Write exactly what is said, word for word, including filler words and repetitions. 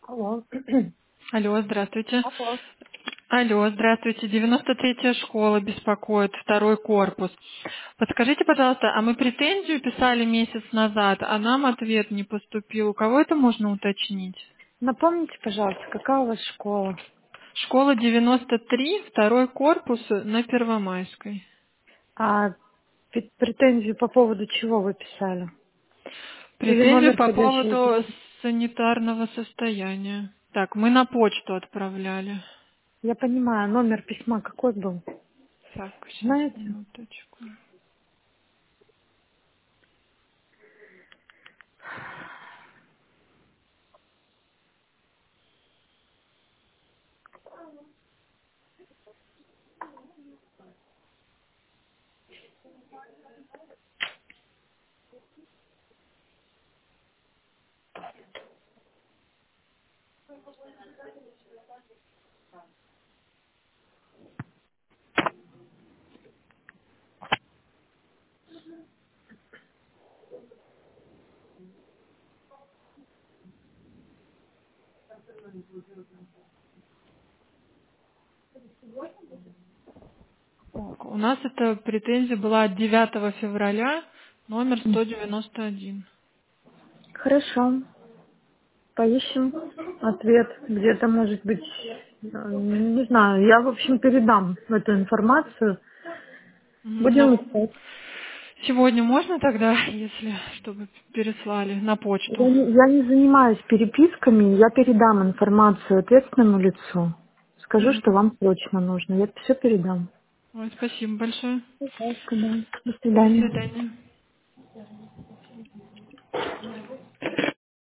Алло. Алло, здравствуйте. Алло. Алло, здравствуйте. девяносто третья школа беспокоит, второй корпус. Подскажите, пожалуйста, а мы претензию писали месяц назад, а нам ответ не поступил. У кого это можно уточнить? Напомните, пожалуйста, какая у вас школа? Школа девяносто три, второй корпус на Первомайской. А пе- претензию по поводу чего вы писали? Или Претензию номер по ходячего поводу письма? санитарного состояния. Так, мы на почту отправляли. Я понимаю, номер письма какой был? Так, сейчас, Знаете? минуточку. Так, у нас эта претензия была от девятого февраля, номер М. сто девяносто один. Хорошо. Поищем ответ. Где-то, может быть, э, не знаю. Я, в общем, передам эту информацию. Мгм, Будем ну, искать. сегодня можно тогда, если, чтобы переслали на почту? Я не, я не занимаюсь переписками, я передам информацию ответственному лицу. Скажу, Мгм. что вам срочно нужно. Я все передам. Ой, спасибо большое. Пожалуйста, да. До До свидания. свидания.